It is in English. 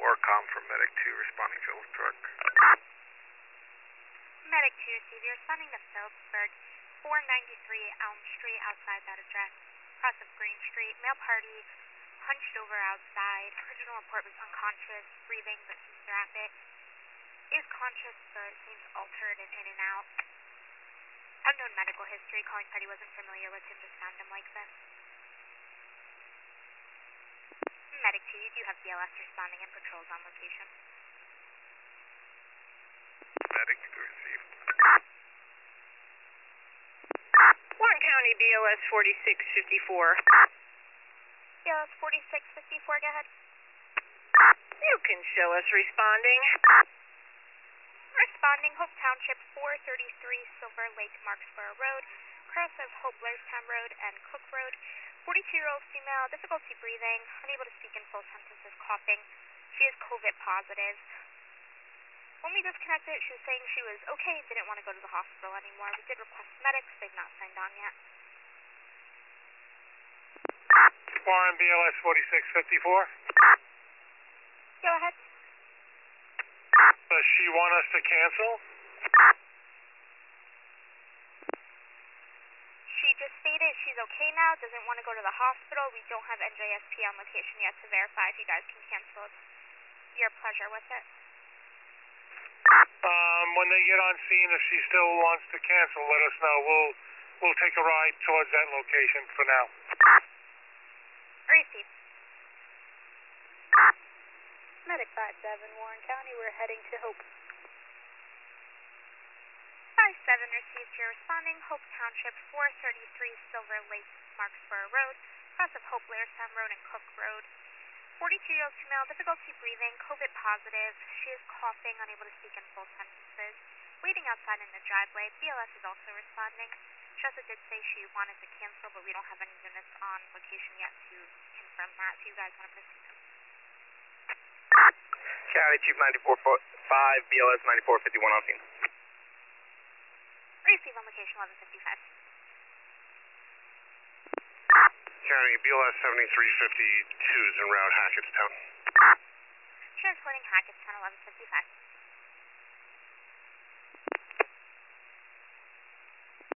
Warcom from Medic 2 responding to Phillips truck. Medic 2 receive, you're responding to Phillipsburg, 493 Elm Street, outside that address, cross of Green Street, male party, hunched over outside, original report was unconscious, breathing but seems rapid, is conscious but seems altered and in and out. Unknown medical history, calling party wasn't familiar with him, just found him like this. Medic 2, you do have BLS responding and patrols on location. Medic 2 received. Warren County BLS 4654. BLS 4654, go ahead. You can show us responding. Responding, Hope Township, 433 Silver Lake, Marksboro Road, cross of Hope Blairstown Road and Cook Road. 42-year-old female, difficulty breathing, unable to speak in full sentences, coughing. She is COVID positive. When we disconnected, she was saying she was okay and didn't want to go to the hospital anymore. We did request medics, they've not signed on yet. Warren BLS 4654. Go ahead. Does she want us to cancel? She just stated she's okay now, doesn't want to go to the hospital. We don't have NJSP on location yet to verify if you guys can cancel. It's your pleasure with it. When they get on scene, if she still wants to cancel, let us know. We'll take a ride towards that location for now. Receive. Medic 57, Warren County, we're heading to Hope. 57 received, you're responding, Hope Township, 433 Silver Lake, Marksboro Road, cross of Hope Blairstown Road and Cook Road. 42-year-old female, difficulty breathing, COVID positive. She is coughing, unable to speak in full sentences. Waiting outside in the driveway. BLS is also responding. She also did say she wanted to cancel, but we don't have any units on location yet to confirm that. If you guys want to proceed. County Chief 94.5, BLS 9451 on scene. Receive on location 1155. County BLS 7352 is en route Hackettstown. Transporting Hackettstown 1155.